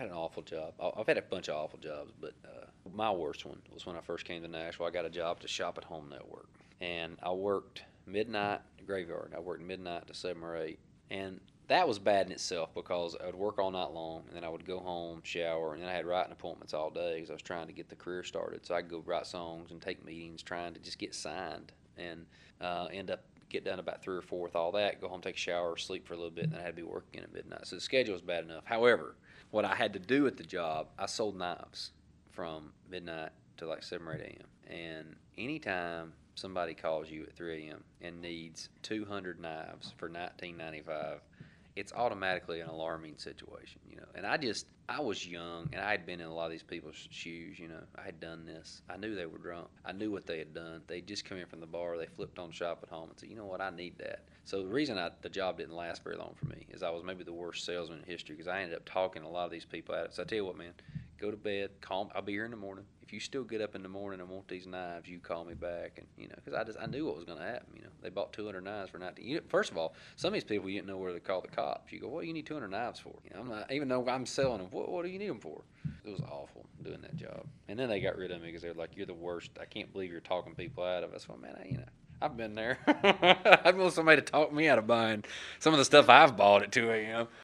an awful job. I've had a bunch of awful jobs, but my worst one was when I first came to Nashville. I got a job to Shop at Home Network, and I worked midnight graveyard. I worked midnight to 7 or 8, and that was bad in itself because I would work all night long, and then I would go home, shower, and then I had writing appointments all day because I was trying to get the career started. So I could go write songs and take meetings, trying to just get signed, and end up get done about 3 or 4 with all that, go home, take a shower, sleep for a little bit, and then I had to be working at midnight. So the schedule was bad enough. However, what I had to do at the job, I sold knives from midnight to like 7 or 8 a.m. And anytime somebody calls you at 3 a.m. and needs 200 knives for 19.95, it's automatically an alarming situation, you know. And I was young, and I had been in a lot of these people's shoes, you know. I had done this. I knew they were drunk. I knew what they had done. They just come in from the bar. They flipped on Shop at Home and said, you know what, I need that. So the reason the job didn't last very long for me is I was maybe the worst salesman in history because I ended up talking a lot of these people out of it. So I tell you what, man, go to bed, call me. I'll be here in the morning. If you still get up in the morning and want these knives, you call me back, and you know, because I knew what was going to happen. You know, they bought 200 knives for 19. First of all, some of these people you didn't know where to call the cops. You go, what do you need 200 knives for? You know, I'm not, even though I'm selling them. What do you need them for? It was awful doing that job. And then they got rid of me because they're like, you're the worst. I can't believe you're talking people out of us. Well, man, I've been there. I'd want somebody to talk me out of buying some of the stuff I've bought at 2 a.m.